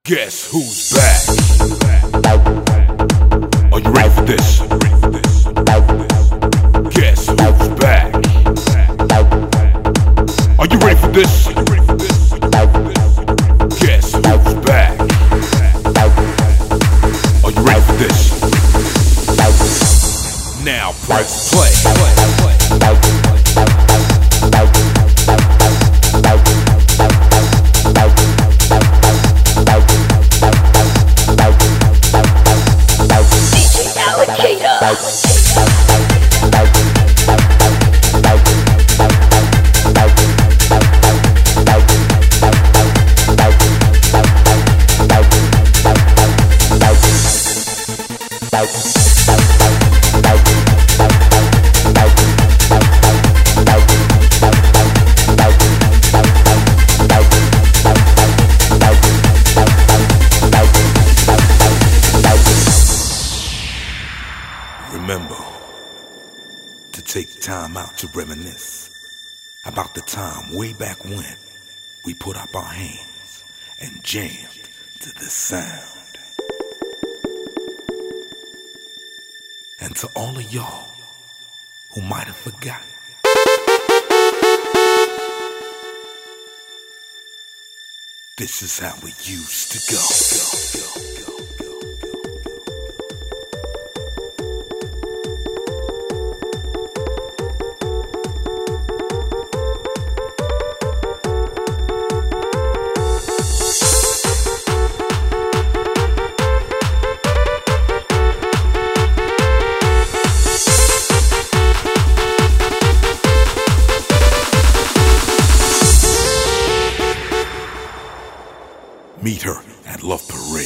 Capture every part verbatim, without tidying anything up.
Guess who's back? Are you ready for this? Guess who's back? Are you ready for this? Guess who's back? Are you ready for this? Now press play. Remember to take time out to reminisce about the time way back when we put up our hands and jammed to this sound. And to all of y'all who might have forgotten, this is how we used to go. go, go, go. Meet her at Love Parade.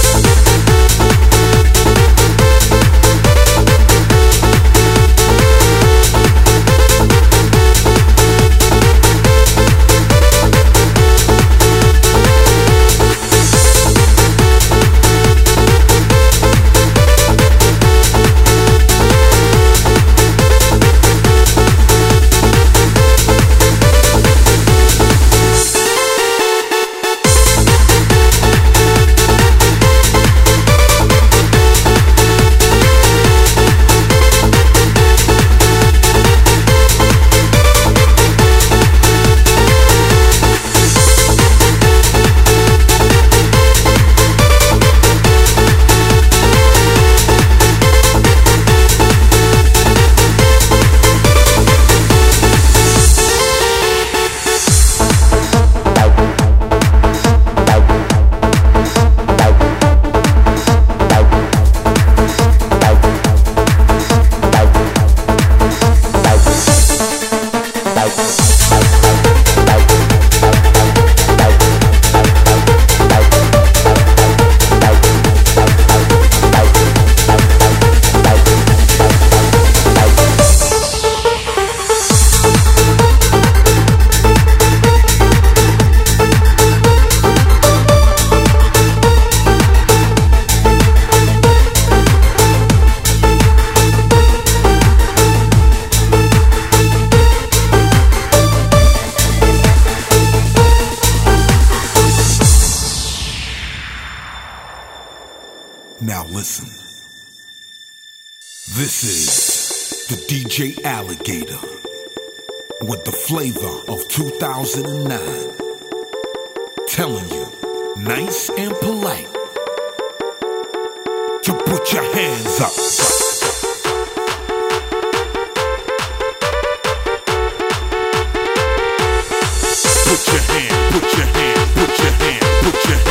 Now listen, this is the D J Alligator with the flavor of two thousand nine, telling you, nice and polite, to put your hands up. Put your hand, put your hand, put your hand, put your hand.